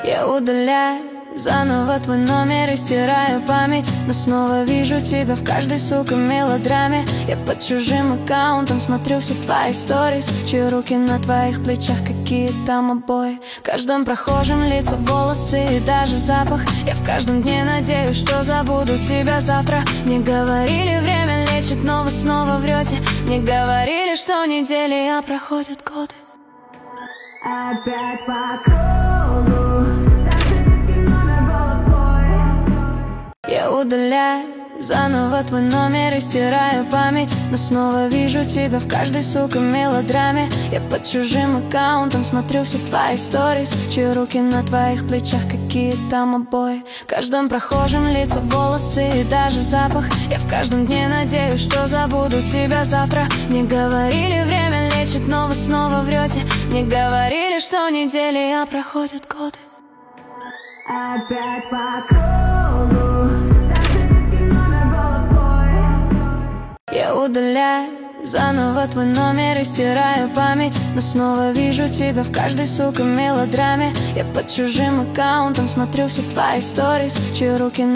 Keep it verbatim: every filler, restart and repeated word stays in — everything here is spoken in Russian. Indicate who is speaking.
Speaker 1: Я удаляю заново твой номер и стираю память, но снова вижу тебя в каждой, сука, мелодраме. Я под чужим аккаунтом смотрю все твои сторис, чьи руки на твоих плечах, какие там обои. В каждом прохожем лица, волосы и даже запах. Я в каждом дне надеюсь, что забуду тебя завтра. Мне говорили, время лечит, но вы снова врете. Мне говорили, что недели, а проходят годы.
Speaker 2: Опять по кругу, даже низкий номер, голос твой.
Speaker 1: Я удаляю заново твой номер и стираю память, но снова вижу тебя в каждой, сука, мелодраме. Я под чужим аккаунтом смотрю все твои сторис, чьи руки на твоих плечах, какие там обои. В каждом прохожем лица, волосы и даже запах. Я в каждом дне надеюсь, что забуду тебя завтра. Мне говорили, время лечит, но вы снова врете. Мне говорили, что недели, а проходят годы.
Speaker 2: Опять по кругу, даже низкий номер, голос твой.
Speaker 1: Я удаляю заново твой номер и стираю память, но снова вижу тебя в каждой, сука, мелодраме. Я под чужим аккаунтом смотрю все твои сторис, чьи руки